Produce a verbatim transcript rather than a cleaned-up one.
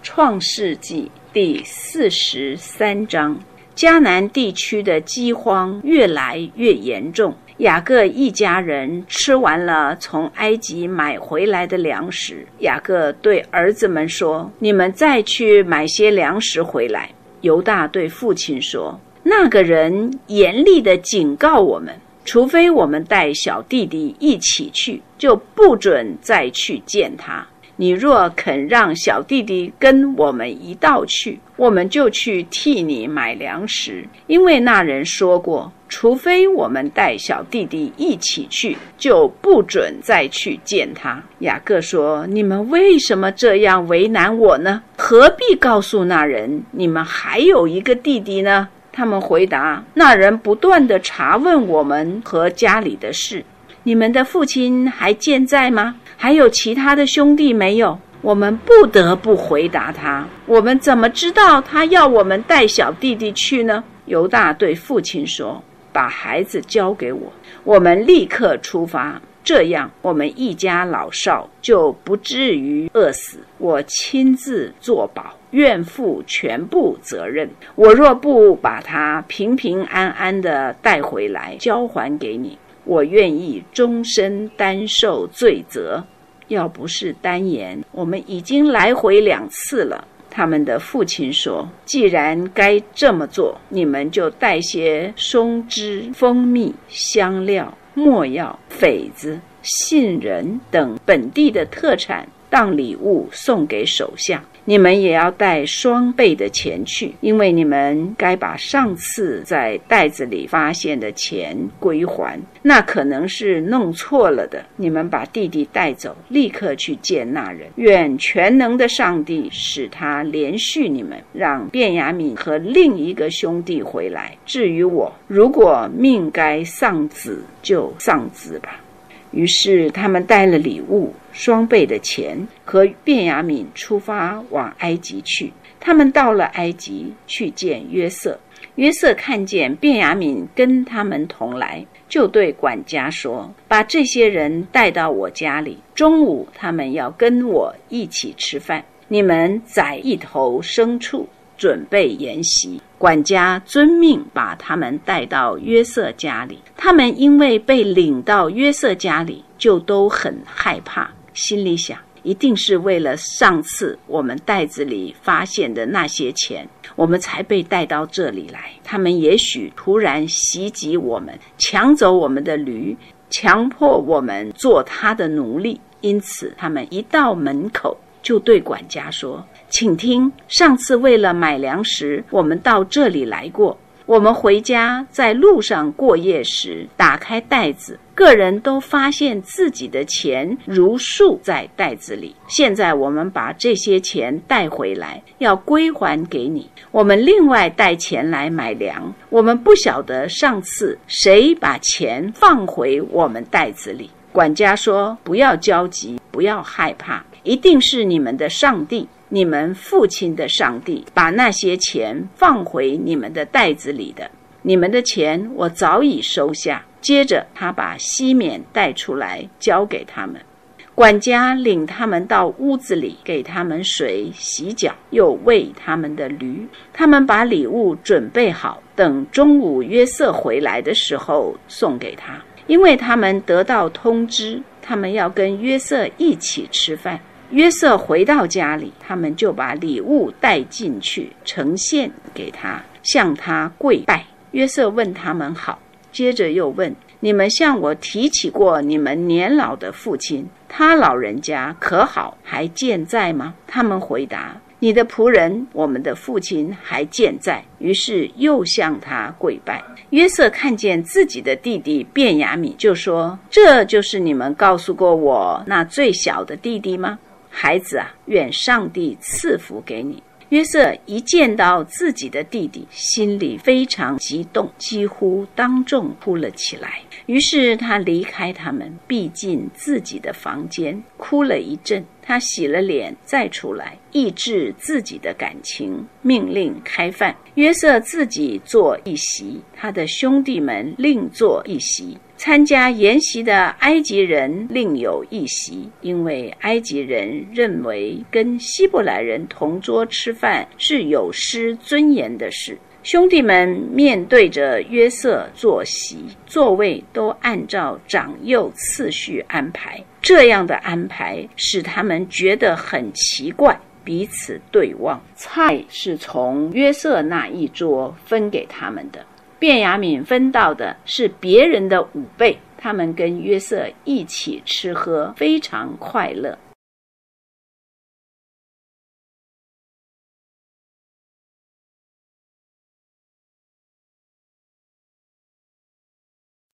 创世纪第四十三章，迦南地区的饥荒越来越严重。雅各一家人吃完了从埃及买回来的粮食，雅各对儿子们说：“你们再去买些粮食回来。”犹大对父亲说：“那个人严厉地警告我们，除非我们带小弟弟一起去，就不准再去见他。你若肯让小弟弟跟我们一道去，我们就去替你买粮食。因为那人说过，除非我们带小弟弟一起去，就不准再去见他。”雅各说：“你们为什么这样为难我呢？何必告诉那人，你们还有一个弟弟呢？”他们回答：“那人不断地查问我们和家里的事。你们的父亲还健在吗？还有其他的兄弟没有？”我们不得不回答他：“我们怎么知道他要我们带小弟弟去呢？”犹大对父亲说：“把孩子交给我，我们立刻出发，这样我们一家老少就不至于饿死。我亲自作保，愿负全部责任。我若不把他平平安安地带回来交还给你，我愿意终身担受罪责。要不是单言，我们已经来回两次了。”他们的父亲说：“既然该这么做，你们就带些松枝、蜂蜜、香料、没药、榧子、杏仁等本地的特产当礼物送给首相。你们也要带双倍的钱去，因为你们该把上次在袋子里发现的钱归还，那可能是弄错了的。你们把弟弟带走，立刻去见那人。愿全能的上帝使他连续你们，让便雅悯和另一个兄弟回来。至于我，如果命该丧子，就丧子吧。”于是他们带了礼物、双倍的钱，和便雅悯出发往埃及去。他们到了埃及，去见约瑟。约瑟看见便雅悯跟他们同来，就对管家说：“把这些人带到我家里，中午他们要跟我一起吃饭。你们宰一头牲畜，准备筵席。”管家遵命把他们带到约瑟家里。他们因为被领到约瑟家里，就都很害怕，心里想：一定是为了上次我们袋子里发现的那些钱，我们才被带到这里来。他们也许突然袭击我们，抢走我们的驴，强迫我们做他的奴隶。因此他们一到门口，就对管家说：“请听，上次为了买粮食，我们到这里来过。我们回家在路上过夜时，打开袋子，个人都发现自己的钱如数在袋子里。现在我们把这些钱带回来，要归还给你。我们另外带钱来买粮。我们不晓得上次谁把钱放回我们袋子里。”管家说：“不要焦急，不要害怕，一定是你们的上帝，你们父亲的上帝，把那些钱放回你们的袋子里的。你们的钱我早已收下。”接着他把西缅带出来交给他们。管家领他们到屋子里，给他们水洗脚，又喂他们的驴。他们把礼物准备好，等中午约瑟回来的时候送给他。因为他们得到通知，他们要跟约瑟一起吃饭。约瑟回到家里，他们就把礼物带进去，呈现给他，向他跪拜。约瑟问他们好，接着又问：“你们向我提起过你们年老的父亲，他老人家可好，还健在吗？”他们回答：“你的仆人，我们的父亲还健在。”于是又向他跪拜。约瑟看见自己的弟弟便雅悯，就说：“这就是你们告诉过我那最小的弟弟吗？孩子啊，愿上帝赐福给你。”约瑟一见到自己的弟弟，心里非常激动，几乎当众哭了起来。于是他离开他们，避进自己的房间，哭了一阵。他他洗了脸再出来，抑制自己的感情，命令开饭。约瑟自己坐一席，他的兄弟们另坐一席。参加筵席的埃及人另有一席，因为埃及人认为跟希伯来人同桌吃饭是有失尊严的事。兄弟们面对着约瑟坐席，座位都按照长幼次序安排。这样的安排使他们觉得很奇怪，彼此对望。菜是从约瑟那一桌分给他们的，便雅悯分到的是别人的五倍。他们跟约瑟一起吃喝，非常快乐。